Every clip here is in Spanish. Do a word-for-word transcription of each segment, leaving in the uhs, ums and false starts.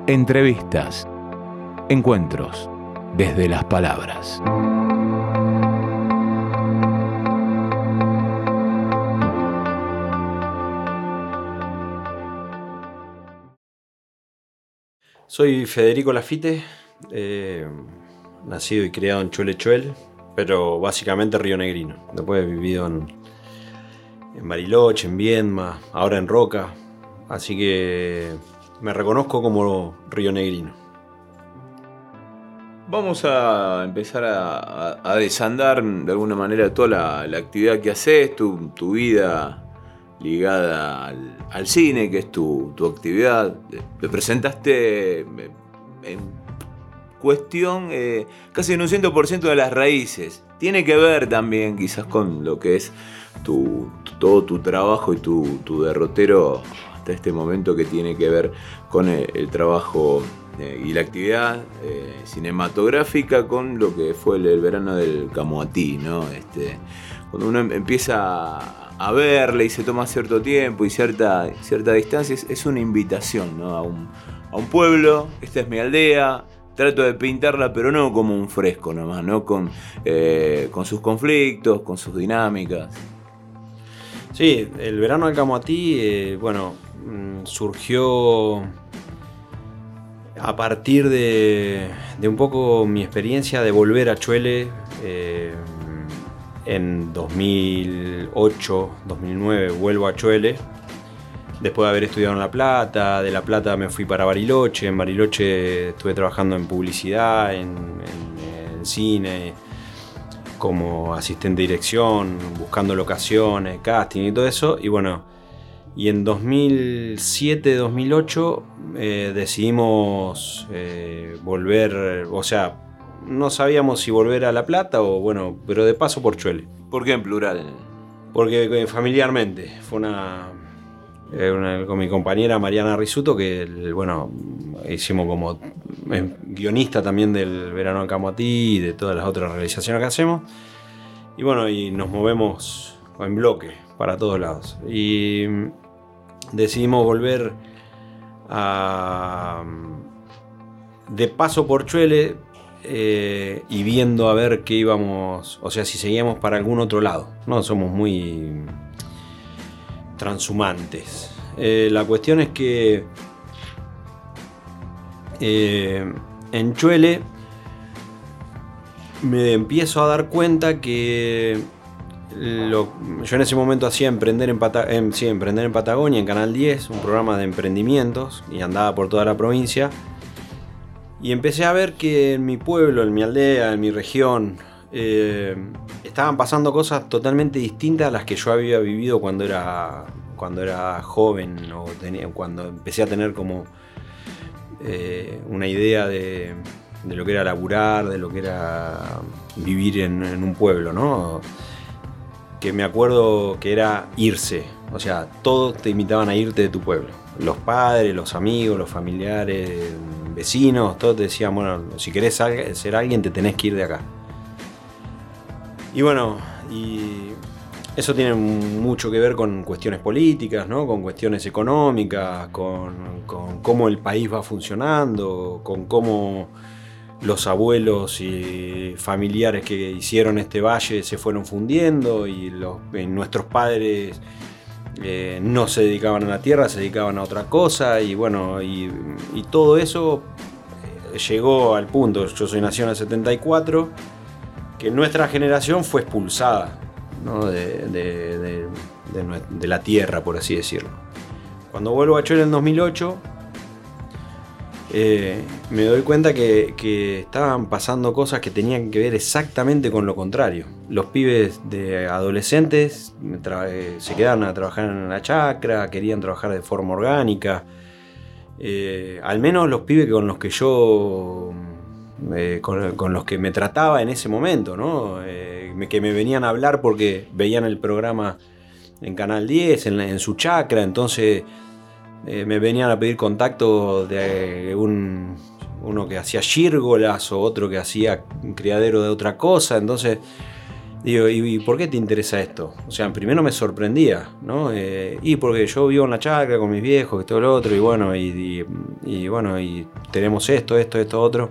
Entrevistas. Encuentros desde las palabras. Soy Federico Lafite, eh, nacido y criado en Chuelechuel, pero básicamente rionegrino. Después he vivido en, en Bariloche, en Viedma, ahora en Roca, así que me reconozco como rionegrino. Vamos a empezar a, a, a desandar de alguna manera toda la, la actividad que haces, tu, tu vida ligada al, al cine, que es tu, tu actividad. Te presentaste en cuestión eh, casi en un cien por ciento de las raíces. Tiene que ver también quizás con lo que es tu, tu, todo tu trabajo y tu, tu derrotero hasta este momento, que tiene que ver con el, el trabajo eh, y la actividad eh, cinematográfica, con lo que fue el, el verano del Camoatí, ¿no? Este, cuando uno empieza a verle y se toma cierto tiempo y cierta, cierta distancia, es, es una invitación, ¿no? a, un, a un pueblo. Esta es mi aldea, trato de pintarla, pero no como un fresco nomás, ¿no? Con, eh, con sus conflictos, con sus dinámicas. Sí, el verano del Camoatí, eh, bueno, surgió a partir de, de un poco mi experiencia de volver a Chuele eh, en dos mil ocho, dos mil nueve. Vuelvo a Chuele después de haber estudiado en La Plata. De La Plata me fui para Bariloche. En Bariloche estuve trabajando en publicidad, en, en, en cine, como asistente de dirección, buscando locaciones, casting y todo eso. Y bueno, y en dos mil siete, dos mil ocho eh, decidimos eh, volver, o sea, no sabíamos si volver a La Plata o bueno, pero de paso por Chuele. ¿Por qué en plural? Porque eh, familiarmente, fue una, eh, una con mi compañera Mariana Risuto, que bueno, hicimos como eh, guionista también del verano en Camoatí y de todas las otras realizaciones que hacemos. Y bueno, y nos movemos en bloque para todos lados. Y decidimos volver a, de paso por Chuele, eh, y viendo a ver qué íbamos, o sea, si seguíamos para algún otro lado. No somos muy transhumantes. Eh, la cuestión es que eh, en Chuele me empiezo a dar cuenta que Lo, yo en ese momento hacía Emprender en, Pata, eh, sí, Emprender en Patagonia en Canal diez, un programa de emprendimientos, y andaba por toda la provincia. Y empecé a ver que en mi pueblo, en mi aldea, en mi región, eh, estaban pasando cosas totalmente distintas a las que yo había vivido cuando era, cuando era joven, o tenía, cuando empecé a tener como eh, una idea de, de lo que era laburar, de lo que era vivir en, en un pueblo, ¿no? Que me acuerdo que era irse, o sea, todos te invitaban a irte de tu pueblo. Los padres, los amigos, los familiares, vecinos, todos te decían, bueno, si querés ser alguien te tenés que ir de acá. Y bueno, y eso tiene mucho que ver con cuestiones políticas, ¿no? Con cuestiones económicas, con, con cómo el país va funcionando, con cómo los abuelos y familiares que hicieron este valle se fueron fundiendo, y, los, y nuestros padres eh, no se dedicaban a la tierra, se dedicaban a otra cosa, y bueno, y, y todo eso eh, llegó al punto. Yo soy nacido en el setenta y cuatro, que nuestra generación fue expulsada, ¿no? de, de, de, de, de la tierra, por así decirlo. Cuando vuelvo a Chuele en dos mil ocho, Eh, me doy cuenta que, que estaban pasando cosas que tenían que ver exactamente con lo contrario. Los pibes de adolescentes eh, se quedaron a trabajar en la chacra, querían trabajar de forma orgánica. Eh, al menos los pibes con los que yo, eh, con, con los que me trataba en ese momento, ¿no? Eh, que me venían a hablar porque veían el programa en Canal diez, en, en su chacra, entonces Eh, me venían a pedir contacto de un, uno que hacía gírgolas o otro que hacía un criadero de otra cosa. Entonces Digo, ¿y, ¿y por qué te interesa esto? O sea, primero me sorprendía, ¿no? Eh, y porque yo vivo en la chacra con mis viejos y todo lo otro, y bueno, y, y, y bueno, y tenemos esto, esto, esto, otro.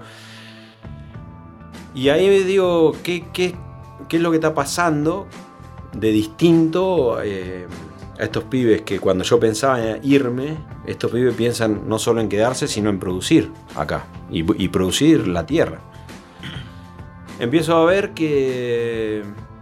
Y ahí digo, ¿qué, qué, qué es lo que está pasando de distinto eh, a estos pibes que cuando yo pensaba en irme, estos pibes piensan no solo en quedarse, sino en producir acá y, y producir la tierra? Empiezo a ver que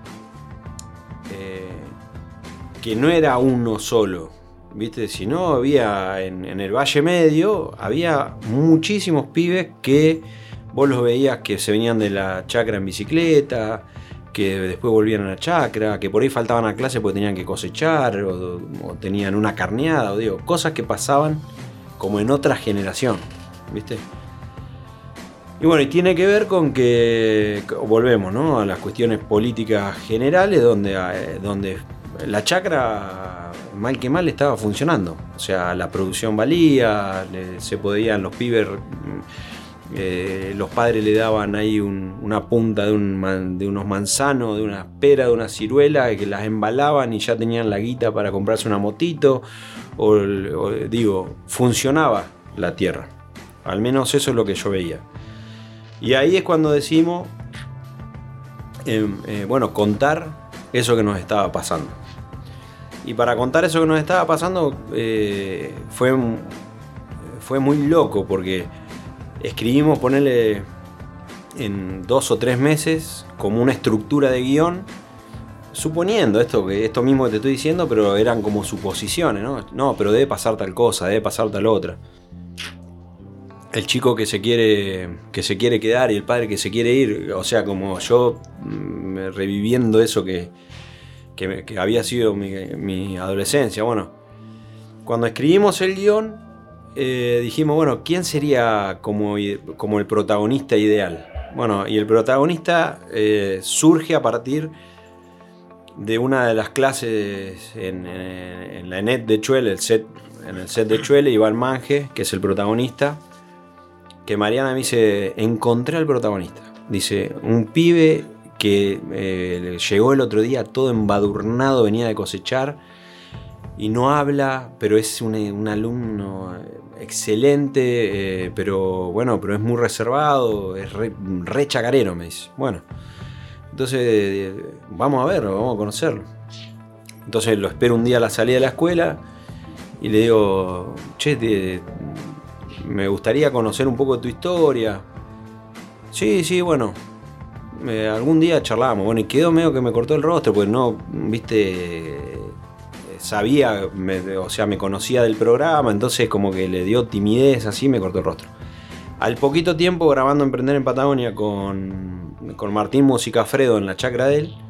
eh, que no era uno solo, ¿viste? Sino había en, en el Valle Medio había muchísimos pibes que vos los veías que se venían de la chacra en bicicleta, que después volvían a la chacra, que por ahí faltaban a clase porque tenían que cosechar o, o tenían una carneada, o digo, cosas que pasaban como en otra generación, ¿viste? Y bueno, y tiene que ver con que volvemos, ¿no?, a las cuestiones políticas generales donde, donde la chacra, mal que mal, estaba funcionando. O sea, la producción valía, se podían los pibes, eh, los padres le daban ahí un, una punta de, un, de unos manzanos, de una pera, de una ciruela, que las embalaban y ya tenían la guita para comprarse una motito. O, o digo, funcionaba la tierra. Al menos eso es lo que yo veía. Y ahí es cuando decimos, eh, eh, bueno, contar eso que nos estaba pasando. Y para contar eso que nos estaba pasando eh, fue, fue muy loco, porque escribimos, ponerle en dos o tres meses, como una estructura de guión, suponiendo esto, que esto mismo que te estoy diciendo, pero eran como suposiciones, ¿no? No, pero debe pasar tal cosa, debe pasar tal otra. El chico que se quiere que se quiere quedar y el padre que se quiere ir, o sea, como yo mmm, reviviendo eso que, que, que había sido mi, mi adolescencia. Bueno, cuando escribimos el guión, eh, dijimos, bueno, ¿quién sería como, como el protagonista ideal? Bueno, y el protagonista eh, surge a partir de una de las clases en, en, en la ENET de Chuele, el set, en el set de Chuele, Iván Mange, que es el protagonista. Que Mariana me dice, encontré al protagonista. Dice, un pibe que eh, llegó el otro día todo embadurnado, venía de cosechar y no habla, pero es un, un alumno excelente, eh, pero bueno, pero es muy reservado, es re, re chacarero, me dice. Bueno, entonces eh, vamos a verlo, vamos a conocerlo. Entonces lo espero un día a la salida de la escuela y le digo, che, te... me gustaría conocer un poco de tu historia. Sí, sí, bueno. Eh, algún día charlamos. Bueno, y quedó medio que me cortó el rostro, porque no, viste, sabía, me, o sea, me conocía del programa, entonces como que le dio timidez, así me cortó el rostro. Al poquito tiempo, grabando Emprender en Patagonia con, con Martín Musicafredo en la chacra de él,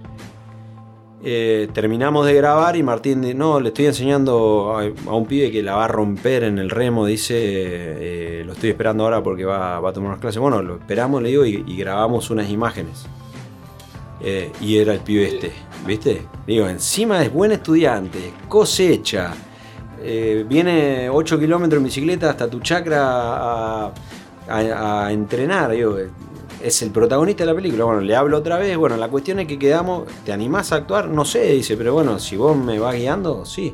Eh, terminamos de grabar y Martín dice, no, le estoy enseñando a, a un pibe que la va a romper en el remo, dice, eh, lo estoy esperando ahora porque va, va a tomar unas clases. Bueno, lo esperamos, le digo, y, y grabamos unas imágenes. Eh, y era el pibe este, ¿viste? Digo, encima es buen estudiante, cosecha, eh, viene ocho kilómetros en bicicleta hasta tu chacra a, a, a entrenar, digo, es el protagonista de la película. Bueno, le hablo otra vez. Bueno, la cuestión es que quedamos, ¿te animás a actuar? No sé, dice, pero bueno, si vos me vas guiando, sí.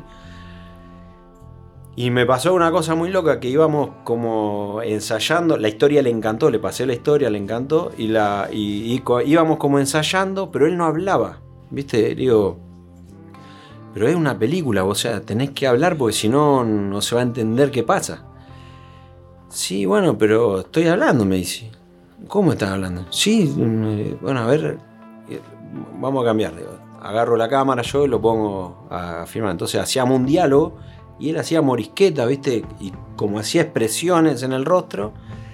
Y me pasó una cosa muy loca, que íbamos como ensayando, la historia le encantó, le pasé la historia, le encantó, y, la, y, y íbamos como ensayando, pero él no hablaba, ¿viste? Digo, pero es una película, o sea, tenés que hablar porque si no, no se va a entender qué pasa. Sí, bueno, pero estoy hablando, me dice. ¿Cómo estás hablando? Sí, bueno, a ver, vamos a cambiar. Agarro la cámara yo y lo pongo a filmar. Entonces hacíamos un diálogo y él hacía morisqueta, ¿viste? Y como hacía expresiones en el rostro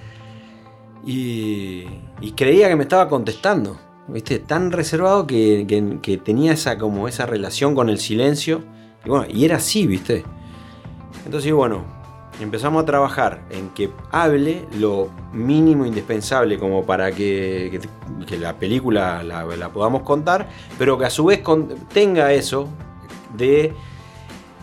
y, y creía que me estaba contestando, ¿viste? Tan reservado que, que, que tenía esa, como esa relación con el silencio. Y bueno, y era así, ¿viste? Entonces, bueno, empezamos a trabajar en que hable lo mínimo indispensable como para que, que, que la película la, la podamos contar, pero que a su vez con, tenga eso de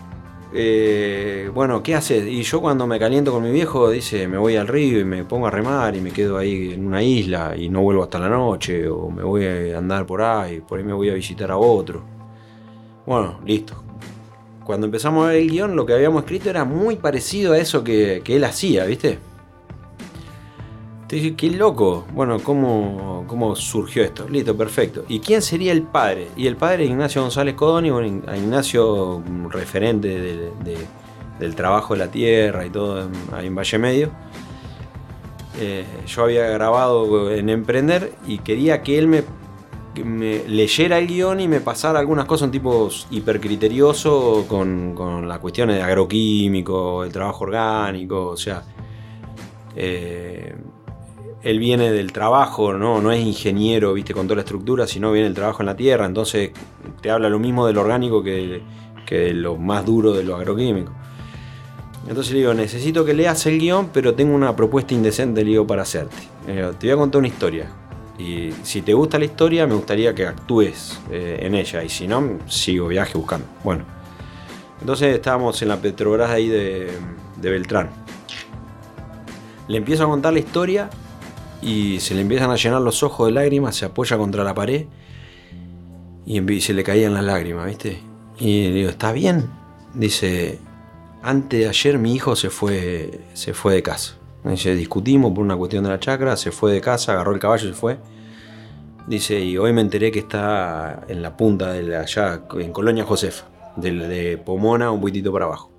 eh, bueno, ¿qué haces? Y yo cuando me caliento con mi viejo, dice, me voy al río y me pongo a remar y me quedo ahí en una isla y no vuelvo hasta la noche, o me voy a andar por ahí, por ahí me voy a visitar a otro. Bueno, listo. Cuando empezamos a ver el guión, lo que habíamos escrito era muy parecido a eso que, que él hacía, ¿viste? Entonces, qué loco. Bueno, ¿cómo, ¿cómo surgió esto? Listo, perfecto. ¿Y quién sería el padre? Y el padre Ignacio González Codoni, bueno, a Ignacio, un referente de, de, del trabajo de la tierra y todo en, ahí en Valle Medio. Eh, yo había grabado en Emprender y quería que él me, que me leyera el guión y me pasara algunas cosas, un tipo hipercriterioso con, con las cuestiones de agroquímico, el trabajo orgánico, o sea... Eh, él viene del trabajo, ¿no? No es ingeniero, viste, con toda la estructura, sino viene del trabajo en la tierra, entonces te habla lo mismo del orgánico que, que de lo más duro de lo agroquímico. Entonces le digo, necesito que leas el guión, pero tengo una propuesta indecente, le digo, para hacerte. Digo, te voy a contar una historia, y si te gusta la historia, me gustaría que actúes eh, en ella, y si no, sigo viaje buscando. Bueno, entonces estábamos en la Petrobras ahí de, de Beltrán. Le empiezo a contar la historia y se le empiezan a llenar los ojos de lágrimas, se apoya contra la pared y se le caían las lágrimas, ¿viste? Y le digo, ¿está bien? Dice, antes de ayer mi hijo se fue, se fue de casa. Dice, discutimos por una cuestión de la chacra, se fue de casa, agarró el caballo y se fue. Dice, y hoy me enteré que está en la punta de la, allá en Colonia Josefa, de, de Pomona un poquitito para abajo.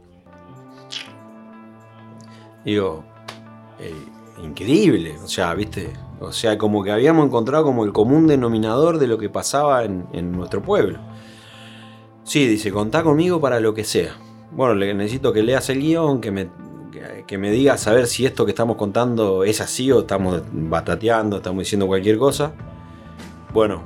Digo, eh, increíble, o sea, viste, o sea, como que habíamos encontrado como el común denominador de lo que pasaba en, en nuestro pueblo. Sí, dice, contá conmigo para lo que sea. Bueno, le necesito que leas el guión, que me, que, que me digas a ver si esto que estamos contando es así o estamos batateando, estamos diciendo cualquier cosa. Bueno,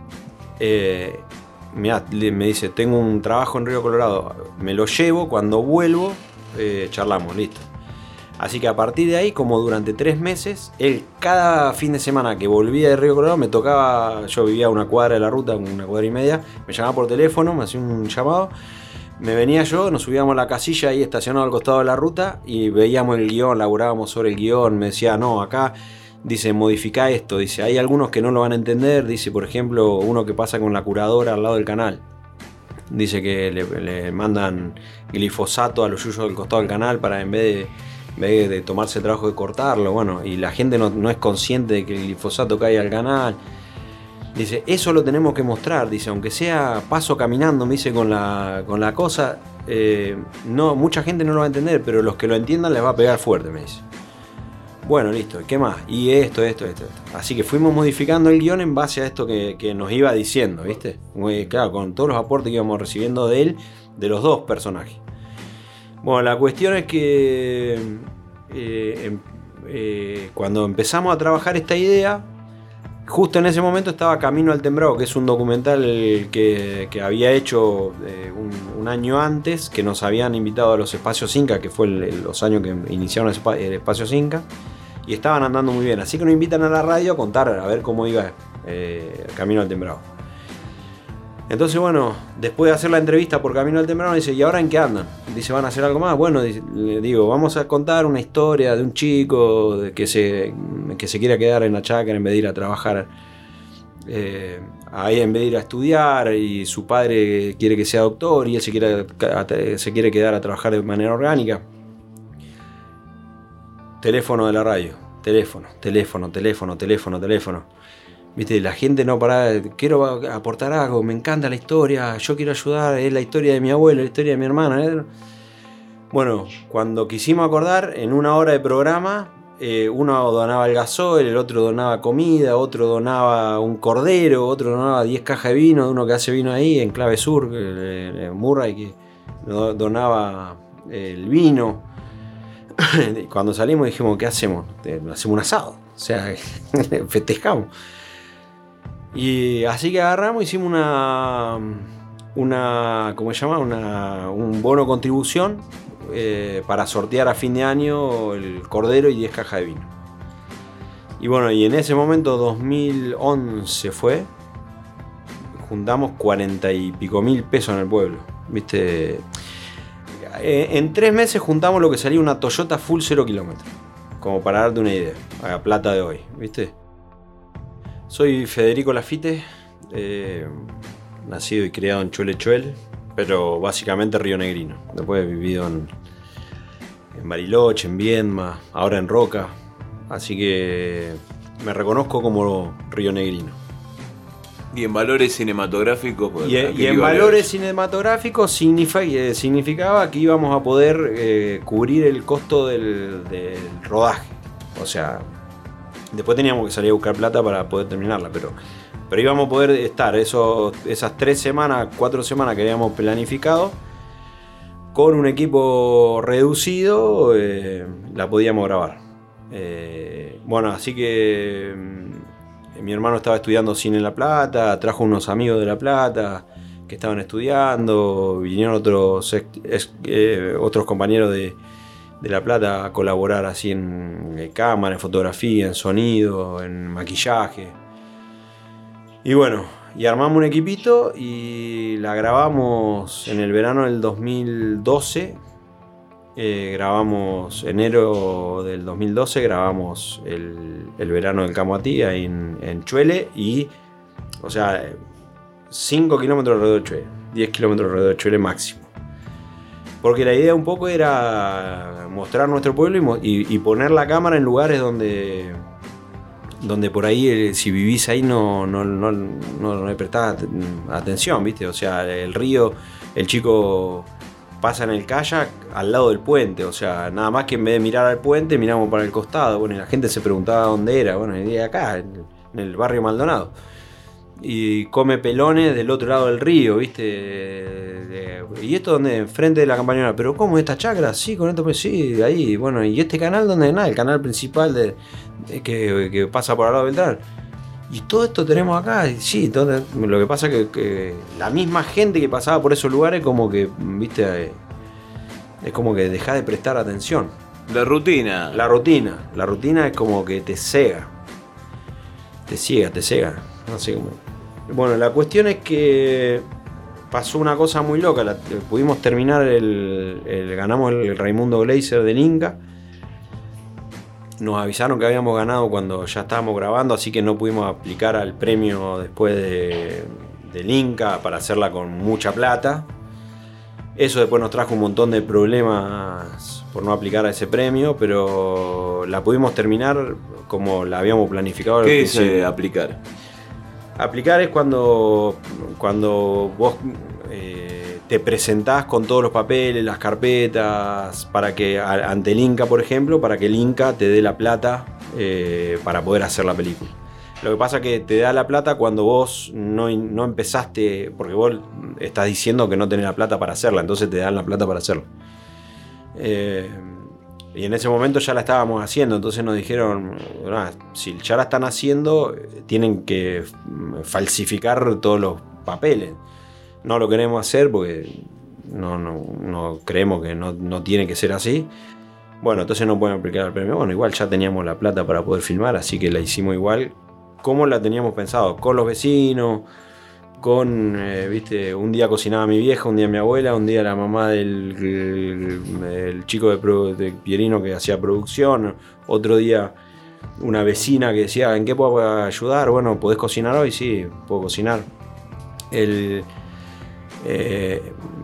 eh, mirá, me dice, tengo un trabajo en Río Colorado, me lo llevo, cuando vuelvo, eh, charlamos, listo. Así que a partir de ahí, como durante tres meses, él cada fin de semana que volvía de Río Colorado me tocaba, yo vivía a una cuadra de la ruta, una cuadra y media, me llamaba por teléfono, me hacía un llamado, me venía yo, nos subíamos a la casilla ahí estacionado al costado de la ruta y veíamos el guión, laburábamos sobre el guión, me decía, no, acá, dice, modifica esto, dice, hay algunos que no lo van a entender, dice, por ejemplo, uno que pasa con la curadora al lado del canal. Dice que le, le mandan glifosato a los yuyos del costado del canal para en vez de... en vez de tomarse el trabajo de cortarlo, bueno, y la gente no, no es consciente de que el glifosato cae al canal. Dice, eso lo tenemos que mostrar, dice, aunque sea paso caminando, me dice, con la, con la cosa, eh, no, mucha gente no lo va a entender, pero los que lo entiendan les va a pegar fuerte, me dice. Bueno, listo, ¿qué más? Y esto, esto, esto, esto. Así que fuimos modificando el guión en base a esto que, que nos iba diciendo, ¿viste? Muy, claro, con todos los aportes que íbamos recibiendo de él, de los dos personajes. Bueno, la cuestión es que eh, eh, cuando empezamos a trabajar esta idea, justo en ese momento estaba Camino al Tembrado, que es un documental que, que había hecho eh, un, un año antes, que nos habían invitado a los Espacios Inca, que fue el, el, los años que iniciaron el Espacios Inca, y estaban andando muy bien. Así que nos invitan a la radio a contar, a ver cómo iba eh, Camino al Tembrado. Entonces, bueno, después de hacer la entrevista por Camino al Temprano, dice, ¿y ahora en qué andan? Dice, ¿van a hacer algo más? Bueno, dice, le digo, vamos a contar una historia de un chico que se, que se quiere quedar en la chacra en vez de ir a trabajar, eh, ahí en vez de ir a estudiar, y su padre quiere que sea doctor y él se quiere, se quiere quedar a trabajar de manera orgánica. Teléfono de la radio, teléfono, teléfono, teléfono, teléfono, teléfono. Viste, la gente no para, quiero aportar algo, me encanta la historia, yo quiero ayudar, es la historia de mi abuelo, la historia de mi hermana. ¿eh? Bueno, cuando quisimos acordar, en una hora de programa, eh, uno donaba el gasoil, el otro donaba comida, otro donaba un cordero, otro donaba diez cajas de vino, de uno que hace vino ahí en Clave Sur, eh, Murray, que donaba el vino. Cuando salimos dijimos, ¿qué hacemos? Hacemos un asado, o sea, festejamos. Y así que agarramos, hicimos una, una ¿cómo se llama? Una, un bono contribución eh, para sortear a fin de año el cordero y diez cajas de vino. Y bueno, y en ese momento, dos mil once fue, juntamos cuarenta y pico mil pesos en el pueblo, ¿viste? eh, en tres meses juntamos lo que salía una Toyota full cero kilómetros. Como para darte una idea, a la plata de hoy, ¿viste? Soy Federico Lafite, eh, nacido y criado en Chuelechuel, pero básicamente rionegrino. Después he vivido en, en Bariloche, en Viedma, ahora en Roca. Así que me reconozco como rionegrino. Y en valores cinematográficos. Pues, y, y en valores cinematográficos significa, eh, significaba que íbamos a poder eh, cubrir el costo del, del rodaje. O sea, después teníamos que salir a buscar plata para poder terminarla, pero, pero íbamos a poder estar esos, esas tres semanas, cuatro semanas que habíamos planificado, con un equipo reducido, eh, la podíamos grabar. Eh, bueno, así que mi hermano estaba estudiando cine en La Plata, trajo unos amigos de La Plata que estaban estudiando, vinieron otros, eh, otros compañeros de, de La Plata a colaborar así en, en cámara, en fotografía, en sonido, en maquillaje. Y bueno, y armamos un equipito y la grabamos en el verano del dos mil doce. Eh, grabamos enero del dos mil doce, grabamos el, el verano del Camoatí ahí en, en Chuele y, o sea, cinco kilómetros alrededor de Chuele, diez kilómetros alrededor de Chuele máximo. Porque la idea un poco era mostrar nuestro pueblo y, y, y poner la cámara en lugares donde, donde por ahí, si vivís ahí, no, no, no, no, no le prestás atención, ¿viste? O sea, el río, el chico pasa en el kayak al lado del puente, o sea, nada más que en vez de mirar al puente, miramos para el costado. Bueno, y la gente se preguntaba dónde era. Bueno, y acá, en el barrio Maldonado. Y come pelones del otro lado del río, ¿viste? ¿Y esto dónde? Enfrente de la campañola. ¿Pero cómo? ¿Esta chacra? Sí, con esto, pues sí, ahí. Bueno, ¿y este canal dónde? Nada, el canal principal de, de que, que pasa por al lado del Beltrán. Y todo esto tenemos acá, sí, todo, lo que pasa es que, que la misma gente que pasaba por esos lugares como que, viste, es como que deja de prestar atención. La rutina. La rutina, la rutina es como que te cega. Te ciega, te cega. No sé cómo. Bueno, la cuestión es que pasó una cosa muy loca. La, pudimos terminar el, el ganamos el Raimundo Gleiser del Inca. Nos avisaron que habíamos ganado cuando ya estábamos grabando, así que no pudimos aplicar al premio después de, del Inca para hacerla con mucha plata. Eso después nos trajo un montón de problemas por no aplicar a ese premio, pero la pudimos terminar como la habíamos planificado. ¿Qué es eh, aplicar? Aplicar es cuando, cuando vos eh, te presentás con todos los papeles, las carpetas, para que ante el Inca, por ejemplo, para que el Inca te dé la plata eh, para poder hacer la película. Lo que pasa es que te da la plata cuando vos no, no empezaste, porque vos estás diciendo que no tenés la plata para hacerla, entonces te dan la plata para hacerla. Eh, y en ese momento ya la estábamos haciendo, entonces nos dijeron, nah, si ya la están haciendo, tienen que falsificar todos los papeles. No lo queremos hacer porque no, no, no creemos que no, no tiene que ser así. Bueno, entonces no pueden aplicar el premio. Bueno, igual ya teníamos la plata para poder filmar, así que la hicimos igual como la teníamos pensado, con los vecinos, con, eh, viste, un día cocinaba mi vieja, un día mi abuela, un día la mamá del el, el chico de, de Pierino que hacía producción, otro día una vecina que decía, ¿en qué puedo ayudar? Bueno, ¿podés cocinar hoy? Sí, puedo cocinar. El, eh,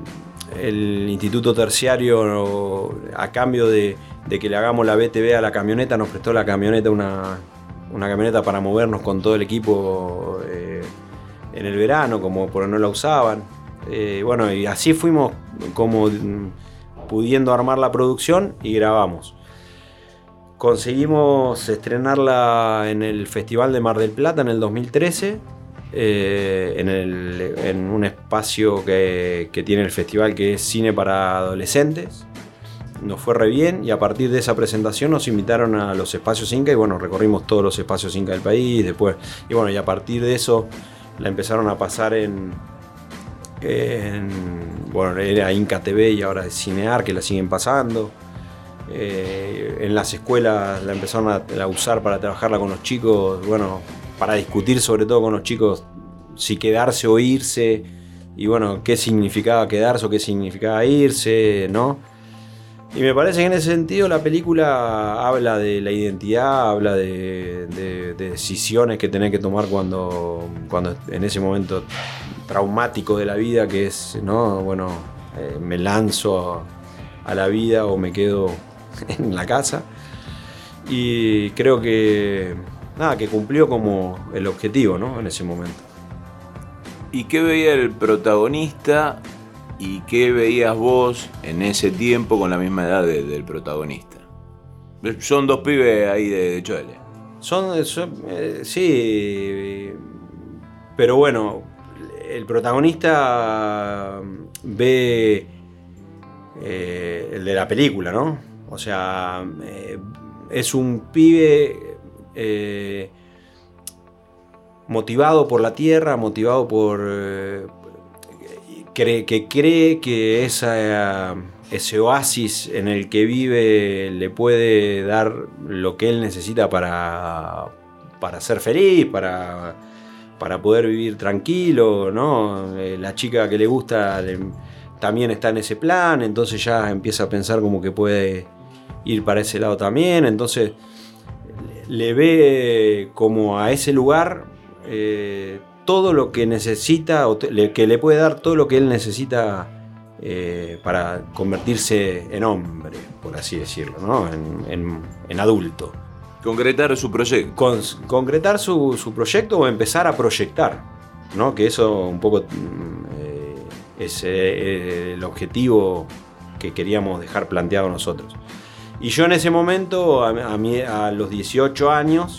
el Instituto Terciario, a cambio de, de que le hagamos la B T V a la camioneta, nos prestó la camioneta, una, una camioneta para movernos con todo el equipo eh, en el verano, como porque no la usaban. Eh, bueno, y así fuimos como pudiendo armar la producción y grabamos. Conseguimos estrenarla en el Festival de Mar del Plata en el dos mil trece, eh, en, el, en un espacio que, que tiene el festival, que es cine para adolescentes. Nos fue re bien y a partir de esa presentación nos invitaron a los espacios Inca y bueno, recorrimos todos los espacios Inca del país después. Y bueno, y a partir de eso la empezaron a pasar en, en bueno, era Inca T V y ahora es Cinear, que la siguen pasando. Eh, en las escuelas la empezaron a, a usar para trabajarla con los chicos, bueno, para discutir sobre todo con los chicos si quedarse o irse y bueno, qué significaba quedarse o qué significaba irse, ¿no? Y me parece que en ese sentido la película habla de la identidad, habla de, de, de decisiones que tenés que tomar cuando, cuando en ese momento traumático de la vida que es, ¿no? Bueno, eh, me lanzo a, a la vida o me quedo en la casa. Y creo que, nada, que cumplió como el objetivo, ¿no? En ese momento. ¿Y qué veía el protagonista y qué veías vos en ese tiempo con la misma edad de, del protagonista? Son dos pibes ahí de, de Choele. Son, son eh, sí, pero bueno, el protagonista ve eh, el de la película, ¿no? O sea, eh, es un pibe eh, motivado por la tierra, motivado por... Eh, cree, que cree que esa, ese oasis en el que vive le puede dar lo que él necesita para, para ser feliz, para, para poder vivir tranquilo, ¿no? Eh, la chica que le gusta le, también está en ese plan, entonces ya empieza a pensar como que puede ir para ese lado también, entonces le ve como a ese lugar eh, todo lo que necesita, o te, que le puede dar todo lo que él necesita eh, para convertirse en hombre, por así decirlo, ¿no? en, en, en adulto. Concretar su proyecto. Con, concretar su, su proyecto o empezar a proyectar, ¿no? Que eso un poco eh, es eh, el objetivo que queríamos dejar planteado nosotros. Y yo en ese momento, a, a, mí, a los dieciocho años,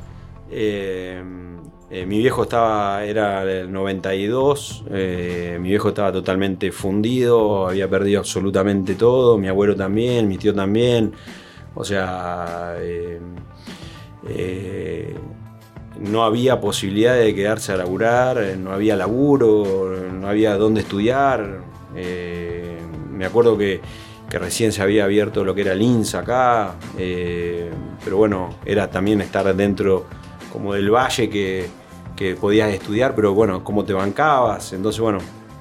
eh, eh, mi viejo estaba, era el noventa y dos, eh, mi viejo estaba totalmente fundido, había perdido absolutamente todo, mi abuelo también, mi tío también, o sea, eh, eh, no había posibilidad de quedarse a laburar, no había laburo, no había dónde estudiar, eh, me acuerdo que que recién se había abierto lo que era el I N S acá, eh, pero bueno, era también estar dentro como del valle que, que podías estudiar, pero bueno, cómo te bancabas, entonces bueno,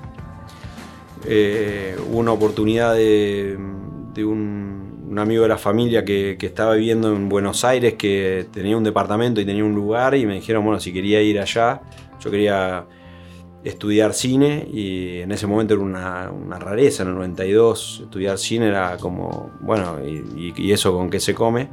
eh, hubo una oportunidad de, de un, un amigo de la familia que, que estaba viviendo en Buenos Aires, que tenía un departamento y tenía un lugar, y me dijeron, bueno, si quería ir allá, yo quería estudiar cine, y en ese momento era una, una rareza, en el noventa y dos estudiar cine era como, bueno, y, y eso con qué se come,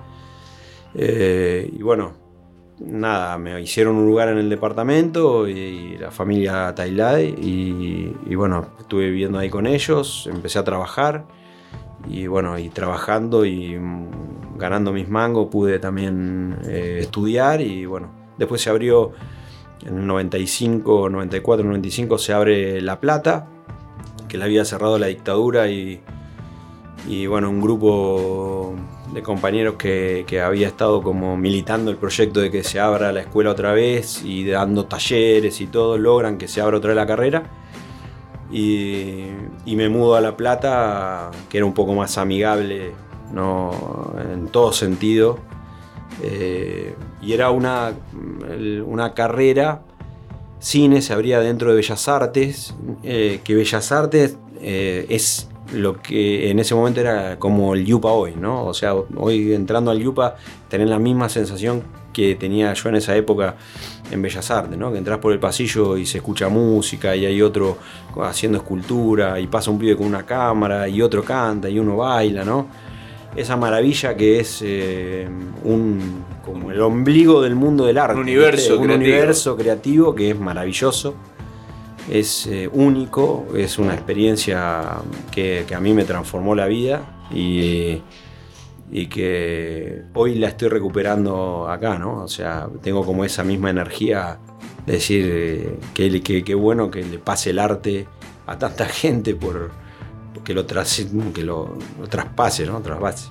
eh, y bueno, nada, me hicieron un lugar en el departamento, y, y la familia Tailade, y, y bueno, estuve viviendo ahí con ellos, empecé a trabajar, y bueno, y trabajando y ganando mis mangos pude también eh, estudiar, y bueno, después se abrió en el noventa y cinco, noventa y cuatro, noventa y cinco se abre La Plata, que la había cerrado la dictadura, y, y bueno, un grupo de compañeros que, que había estado como militando el proyecto de que se abra la escuela otra vez y dando talleres y todo, logran que se abra otra vez la carrera, y, y me mudo a La Plata, que era un poco más amigable, ¿no? En todo sentido. Eh, y era una, una carrera, cine se abría dentro de Bellas Artes, eh, que Bellas Artes eh, es lo que en ese momento era como el Yupa hoy, ¿no? O sea, hoy entrando al Yupa tenés la misma sensación que tenía yo en esa época en Bellas Artes, ¿no? Que entras por el pasillo y se escucha música, y hay otro haciendo escultura, y pasa un pibe con una cámara, y otro canta, y uno baila, ¿no? Esa maravilla que es eh, un, como el ombligo del mundo del arte. Un universo un creativo. universo creativo que es maravilloso, es eh, único, es una experiencia que, que a mí me transformó la vida, y, y que hoy la estoy recuperando acá, ¿no? O sea, tengo como esa misma energía de decir eh, que, que, que bueno que le pase el arte a tanta gente por... que lo, tras, que lo, lo traspase, ¿no? Traspase.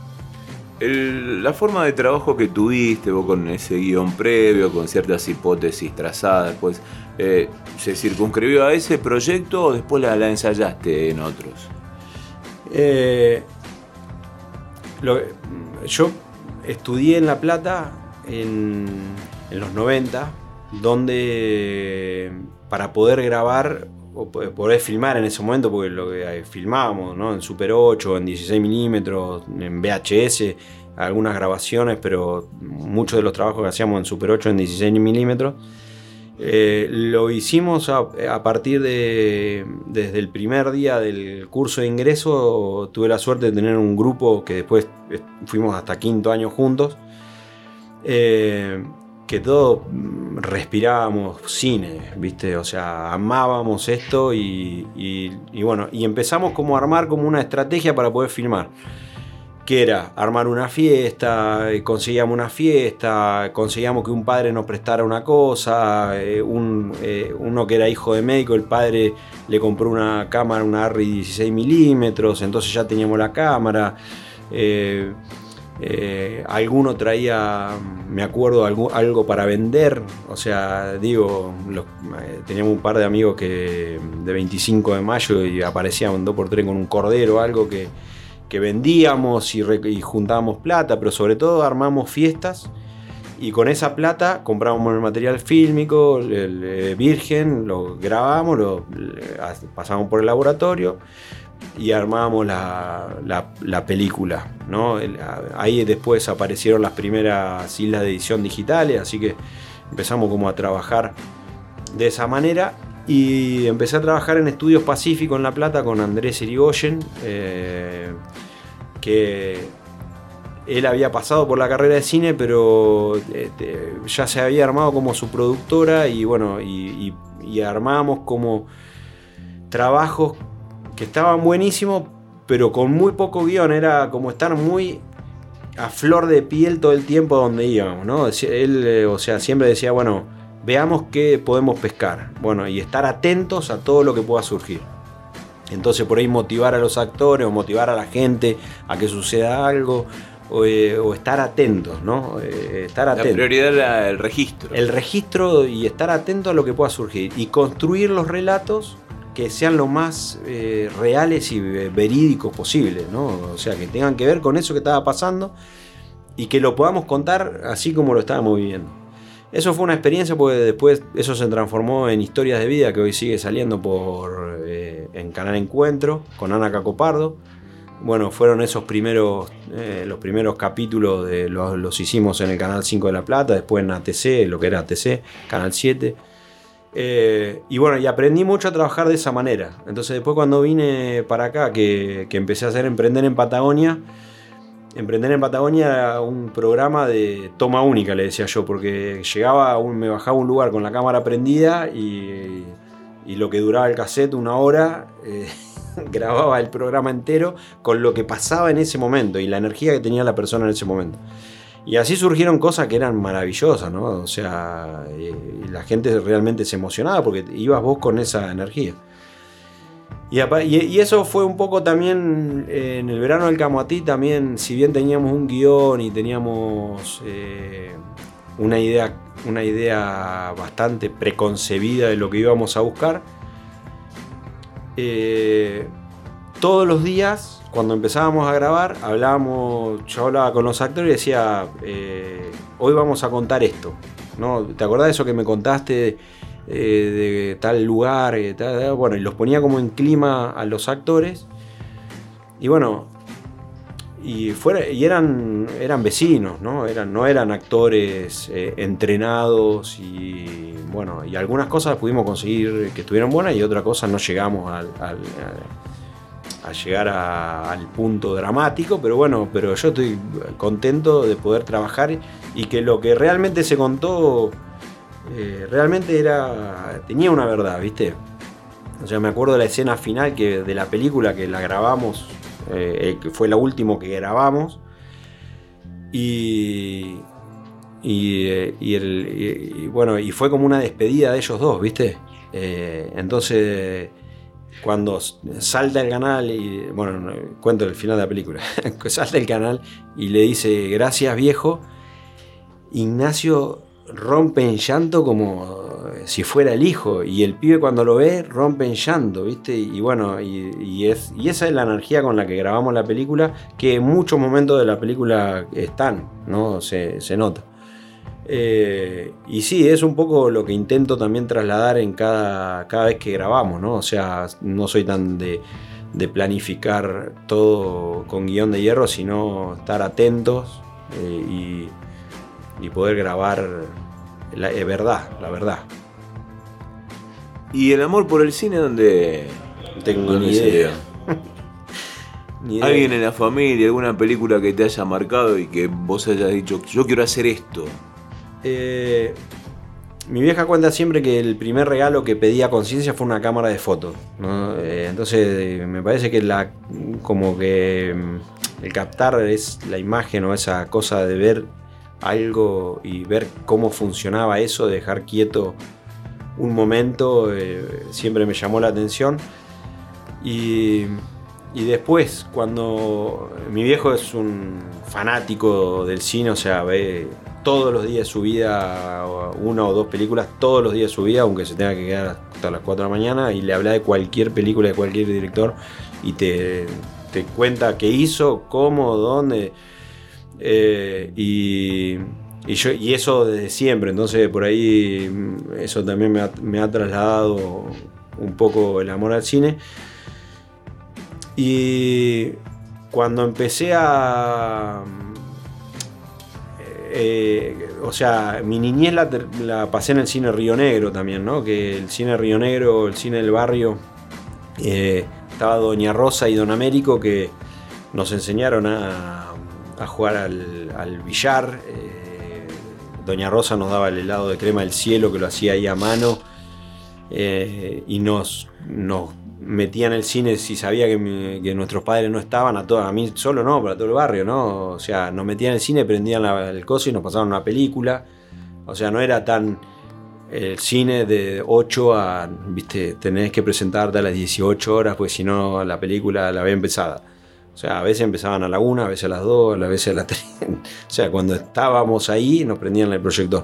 El, la forma de trabajo que tuviste vos con ese guión previo, con ciertas hipótesis trazadas, pues, eh, ¿se circunscribió a ese proyecto o después la, la ensayaste en otros? Eh, lo, yo estudié en La Plata en, en los noventa, donde para poder grabar o poder filmar en ese momento, porque lo que filmábamos, ¿no? En Super ocho, en dieciséis milímetros, en V H S, algunas grabaciones, pero muchos de los trabajos que hacíamos en Super ocho en dieciséis milímetros. Eh, lo hicimos a, a partir de, desde el primer día del curso de ingreso. Tuve la suerte de tener un grupo que después fuimos hasta quinto año juntos, eh, que todos respirábamos cine, ¿viste? O sea, amábamos esto y, y, y bueno, y empezamos como a armar como una estrategia para poder filmar. Que era armar una fiesta, conseguíamos una fiesta, conseguíamos que un padre nos prestara una cosa, eh, un, eh, uno que era hijo de médico, el padre le compró una cámara, una Arri dieciséis milímetros, entonces ya teníamos la cámara. Eh, eh, alguno traía, me acuerdo, algo, algo para vender, o sea, digo, los, eh, teníamos un par de amigos que de veinticinco de mayo y aparecían dos por tres con un cordero o algo que... que vendíamos y, re, y juntábamos plata, pero sobre todo armamos fiestas y con esa plata comprábamos el material fílmico, el, el, el virgen, lo grabábamos, lo pasábamos por el laboratorio y armábamos la, la, la película, ¿no? El, ahí después aparecieron las primeras islas de edición digitales, así que empezamos como a trabajar de esa manera. Y empecé a trabajar en Estudios Pacífico en La Plata con Andrés Irigoyen, eh, que él había pasado por la carrera de cine, pero eh, ya se había armado como su productora y bueno, y, y, y armamos como trabajos que estaban buenísimos, pero con muy poco guión, era como estar muy a flor de piel todo el tiempo donde íbamos, ¿no? Él, eh, o sea, siempre decía, bueno, veamos qué podemos pescar, bueno, y estar atentos a todo lo que pueda surgir. Entonces por ahí motivar a los actores o motivar a la gente a que suceda algo, o, eh, o estar atentos, ¿no? Eh, estar atentos. La prioridad era el registro. El registro y estar atento a lo que pueda surgir y construir los relatos que sean lo más eh, reales y verídicos posibles, ¿no? O sea, que tengan que ver con eso que estaba pasando y que lo podamos contar así como lo estábamos viviendo. Eso fue una experiencia porque después eso se transformó en Historias de Vida, que hoy sigue saliendo por eh, en Canal Encuentro con Ana Cacopardo. Bueno, fueron esos primeros eh, los primeros capítulos de, los, los hicimos en el Canal cinco de La Plata, después en A T C, lo que era A T C, Canal siete. Eh, y bueno, y aprendí mucho a trabajar de esa manera. Entonces después cuando vine para acá, que, que empecé a hacer Emprender en Patagonia, Emprender en Patagonia era un programa de toma única, le decía yo, porque llegaba, un, me bajaba a un lugar con la cámara prendida y, y lo que duraba el cassette, una hora, eh, grababa el programa entero con lo que pasaba en ese momento y la energía que tenía la persona en ese momento. Y así surgieron cosas que eran maravillosas, ¿no? O sea, eh, la gente realmente se emocionaba porque ibas vos con esa energía. Y, y eso fue un poco también eh, en el verano del Camoatí, también, si bien teníamos un guión y teníamos eh, una idea, una idea bastante preconcebida de lo que íbamos a buscar, eh, todos los días, cuando empezábamos a grabar, hablábamos, yo hablaba con los actores y decía, eh, hoy vamos a contar esto, ¿no? ¿Te acordás de eso que me contaste? Eh, de tal lugar, eh, tal, bueno, y los ponía como en clima a los actores y bueno, y, fuera, y eran, eran vecinos, ¿no? Eran, no eran actores eh, entrenados y bueno, y algunas cosas pudimos conseguir que estuvieran buenas y otras cosas no llegamos al, al, a, a llegar a, al punto dramático, pero bueno, pero yo estoy contento de poder trabajar y que lo que realmente se contó Eh, realmente era tenía una verdad, ¿viste? O sea, me acuerdo de la escena final que, de la película que la grabamos, eh, que fue la última que grabamos y y, eh, y, el, y, y bueno, y fue como una despedida de ellos dos, ¿viste? Eh, entonces cuando salta el canal y bueno, cuento el final de la película, salta el canal y le dice gracias viejo, Ignacio rompe en llanto como si fuera el hijo y el pibe cuando lo ve rompe en llanto, ¿viste? Y bueno, y, y, es, y esa es la energía con la que grabamos la película, que en muchos momentos de la película están, ¿no? Se, se nota. Eh, y sí, es un poco lo que intento también trasladar en cada, cada vez que grabamos, ¿no? O sea, no soy tan de, de planificar todo con guión de hierro, sino estar atentos eh, y, y poder grabar la eh, verdad, la verdad. ¿Y el amor por el cine dónde? No tengo ¿Dónde ni se idea. dio? Ni idea. ¿Alguien en la familia, alguna película que te haya marcado y que vos hayas dicho, yo quiero hacer esto? Eh, mi vieja cuenta siempre que el primer regalo que pedí a conciencia fue una cámara de fotos, ¿no? Eh, entonces me parece que la como que el captar es la imagen o esa cosa de ver algo y ver cómo funcionaba eso, de dejar quieto un momento, eh, siempre me llamó la atención. Y, y después, cuando mi viejo es un fanático del cine, o sea, ve todos los días de su vida una o dos películas, todos los días de su vida, aunque se tenga que quedar hasta las cuatro de la mañana, y le habla de cualquier película de cualquier director y te, te cuenta qué hizo, cómo, dónde. Eh, y, y, yo, y eso desde siempre, entonces por ahí eso también me ha, me ha trasladado un poco el amor al cine. Y cuando empecé a... Eh, o sea, mi niñez la, la pasé en el cine Río Negro también, ¿no? Que el cine Río Negro, el cine del barrio, eh, estaba Doña Rosa y Don Américo, que nos enseñaron a, a jugar al, al billar. Eh, Doña Rosa nos daba el helado de crema del cielo, que lo hacía ahí a mano, eh, y nos, nos metía en el cine si sabía que, mi, que nuestros padres no estaban, a, todo, a mí solo no, para todo el barrio, ¿no? O sea, nos metían en el cine, prendían la, el coso y nos pasaban una película. O sea, no era tan el cine de ocho a, viste, tenés que presentarte a las dieciocho horas, pues si no la película la había empezada. O sea, a veces empezaban a la una, a veces a las dos, a veces a las tres. O sea, cuando estábamos ahí nos prendían el proyector.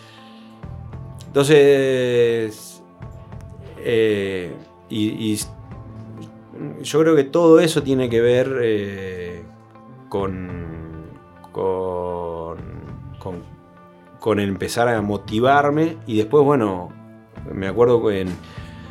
Entonces... Eh, Y, y yo creo que todo eso tiene que ver eh, con, con, con, con empezar a motivarme. Y después, bueno, me acuerdo que en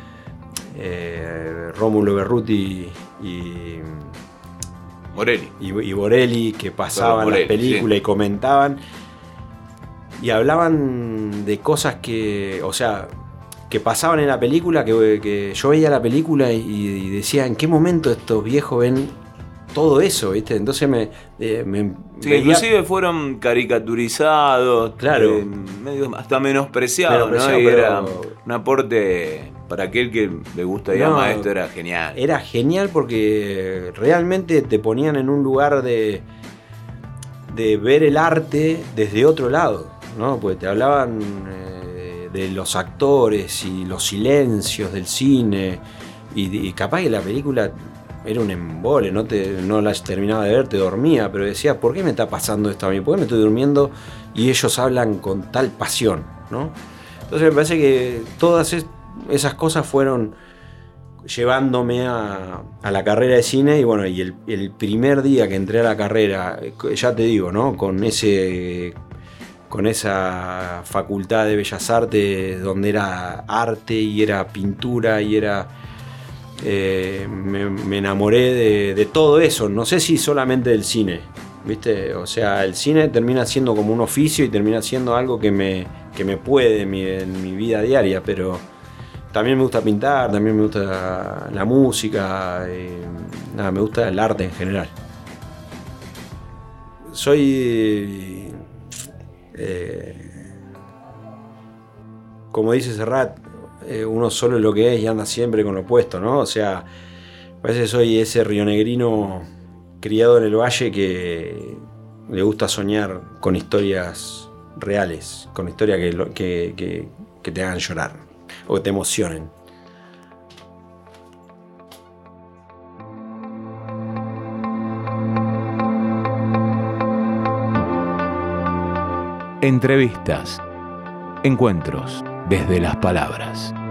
eh, Rómulo Berruti y Borelli. Y, y Borelli, que pasaban Borelli, las películas sí. Y comentaban. Y hablaban de cosas que, o sea... que pasaban en la película, que, que yo veía la película y, y decía, ¿en qué momento estos viejos ven todo eso? ¿Viste? Entonces me... Eh, me sí, veía... inclusive fueron caricaturizados, claro, eh, medio, hasta menospreciados, menospreciado, ¿no? Y pero... era un aporte para aquel que le gusta y no, ama esto, era genial. Era genial porque realmente te ponían en un lugar de, de ver el arte desde otro lado, ¿no? Porque te hablaban... Eh, de los actores y los silencios del cine y, y capaz que la película era un embole, no, te, no la terminaba de ver, te dormía, pero decías, ¿por qué me está pasando esto a mí? ¿Por qué me estoy durmiendo y ellos hablan con tal pasión, ¿no? Entonces me parece que todas es, esas cosas fueron llevándome a, a la carrera de cine y bueno, y el, el primer día que entré a la carrera, ya te digo, ¿no? Con ese... con esa facultad de Bellas Artes donde era arte y era pintura y era... Eh, me, me enamoré de, de todo eso, no sé si solamente del cine, ¿viste? O sea, el cine termina siendo como un oficio y termina siendo algo que me, que me puede en mi, en mi vida diaria, pero también me gusta pintar, también me gusta la música, eh, nada, me gusta el arte en general. Soy... Eh, como dice Serrat, eh, uno solo es lo que es y anda siempre con lo opuesto, ¿no? O sea, parece que soy ese rionegrino criado en el valle que le gusta soñar con historias reales, con historias que, que, que, que te hagan llorar o que te emocionen. Entrevistas, encuentros desde las palabras.